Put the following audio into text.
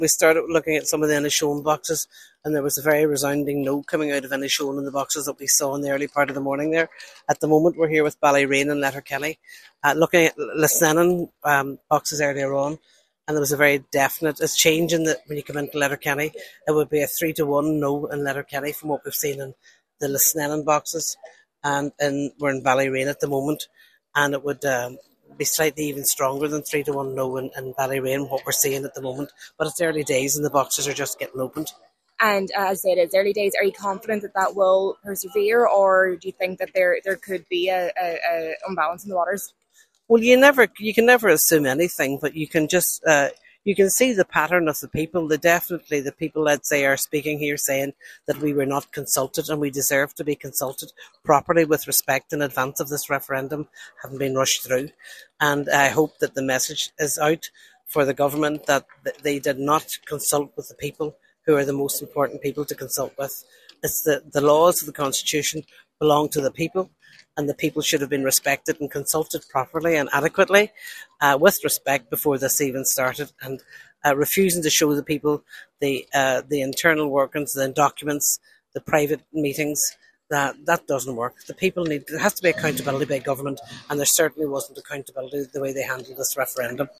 We started looking at some of the Inishowen boxes, and there was a very resounding no coming out of Inishowen in the boxes that we saw in the early part of the morning there. At the moment, we're here with Ballyreen and Letterkenny, looking at Lisnanen boxes earlier on, and there was a very definite change in that when you come into Letterkenny. It would be a 3-1 no in Letterkenny from what we've seen in the Lisnanen boxes, and we're in Ballyreen at the moment, and it would be slightly even stronger than 3-1 no in Ballyreen, what we're seeing at the moment. But it's early days and the boxes are just getting opened. And as I said, it's early days. Are you confident that that will persevere, or do you think that there could be a unbalance in the waters? Well, you can never assume anything, but you can just you can see the pattern of the people. The people, let's say, are speaking here saying that we were not consulted and we deserve to be consulted properly with respect in advance of this referendum having been rushed through. And I hope that the message is out for the government that they did not consult with the people who are the most important people to consult with. It's the laws of the Constitution belong to the people, and the people should have been respected and consulted properly and adequately with respect before this even started. And refusing to show the people the internal workings, the documents, the private meetings, that doesn't work. The people there has to be accountability by government, and there certainly wasn't accountability the way they handled this referendum.